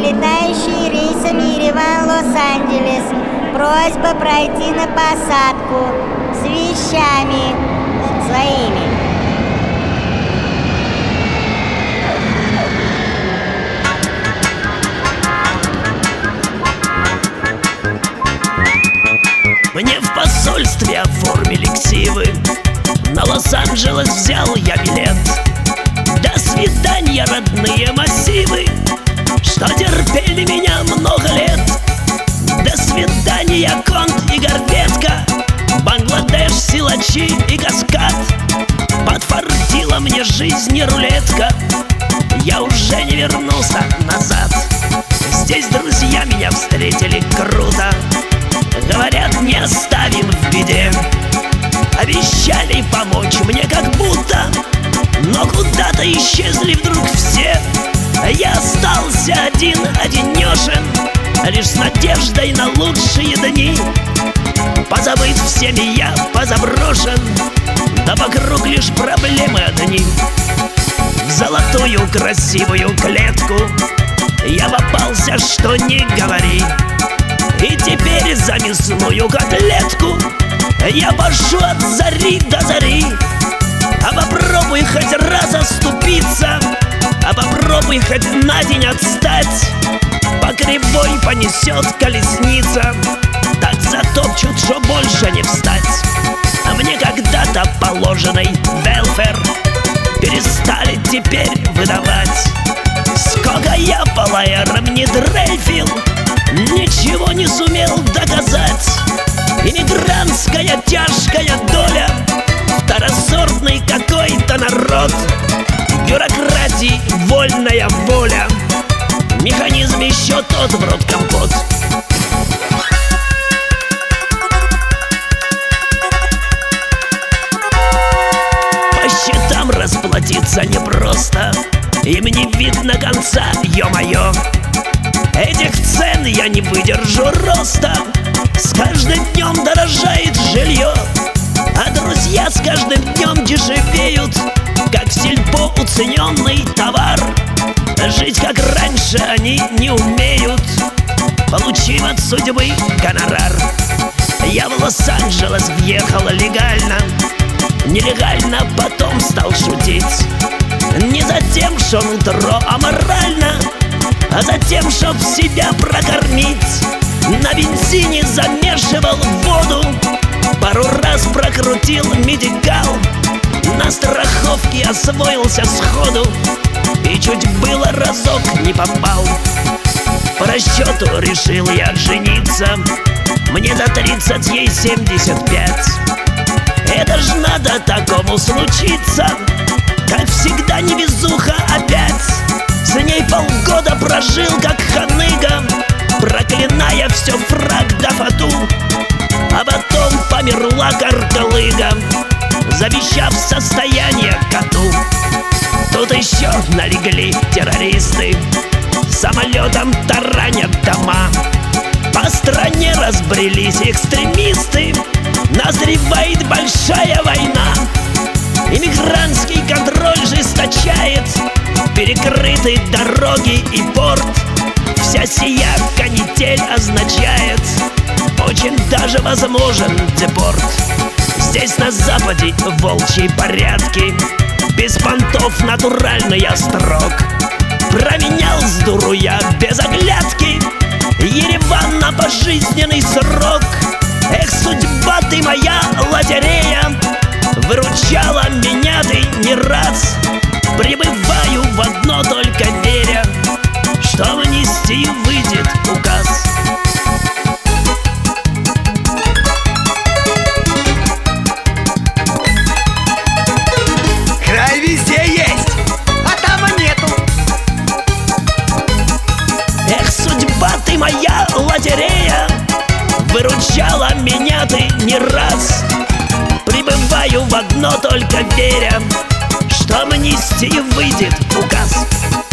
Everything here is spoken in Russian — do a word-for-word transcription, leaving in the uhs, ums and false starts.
Вылетающий рейсами Ереван-Лос-Анджелес. Просьба пройти на посадку с вещами своими. Мне в посольстве оформили ксивы, на Лос-Анджелес взял я билет. До свидания, родные массивы, что терпели меня много лет. До свидания, Конт и Горбетка, Бангладеш, силачи и каскад. Подфартила мне жизнь и рулетка, я уже не вернулся назад. Здесь друзья меня встретили круто, говорят, не оставим в беде. Обещали помочь мне как будто, но куда-то исчезли вдруг все. Я остался один, одинешен, лишь с надеждой на лучшие дни. Позабыт всеми я, позаброшен, да вокруг лишь проблемы одни. В золотую красивую клетку я попался, что не говори. И теперь за мясную котлетку я пашу от зари до зари. А попробуй хоть раз оступиться, а попробуй хоть на день отстать, по кривой понесет колесница, так затопчут, что больше не встать. А мне когда-то положенный велфер перестали теперь выдавать. Сколько я по лайерам не дрейфил, ничего не сумел доказать. Иммигрантская тяжкая доля, второсортный какой-то народ, бюрократии вольная воля, механизм еще тот в рот компот. По счетам расплатиться непросто, им не видно конца, ё-моё. Этих цен я не выдержу роста, с каждым днем дорожает жилье, а друзья с каждым днем дешевеют, как в сельпо уцененный товар. Жить как раньше они не умеют, получив от судьбы гонорар. Я в Лос-Анджелес въехал легально, нелегально потом стал шутить. Не за тем, что нутро аморально, а за тем, чтоб себя прокормить. На бензине замешивал воду, пару раз прокрутил медикал, на страховке освоился сходу и чуть было разок не попал. По расчету решил я жениться, мне за тридцать, ей семьдесят пять. Это ж надо такому случиться, как всегда невезуха опять. С ней полгода прожил как ханыга, проклиная все фрак да фату, а потом померла карталыга, завещав состояние коту. Тут еще налегли террористы, самолетом таранят дома. По стране разбрелись экстремисты, назревает большая война. Иммигрантский контроль жесточает перекрыты дороги и порт. Вся сия канитель означает очень даже возможен депорт. Здесь на западе волчьи порядки, без понтов натуральный острог. Променял с дуру я без оглядки Ереван на пожизненный срок. Эх, судьба ты моя лотерея, выручала меня ты не раз. Прибываю в одно только веря, что внести выйдет указ. Край везде есть, а там нету. Эх, судьба ты моя лотерея, выручала меня ты не раз. Прибываю в одно только веря, что внести выйдет указ.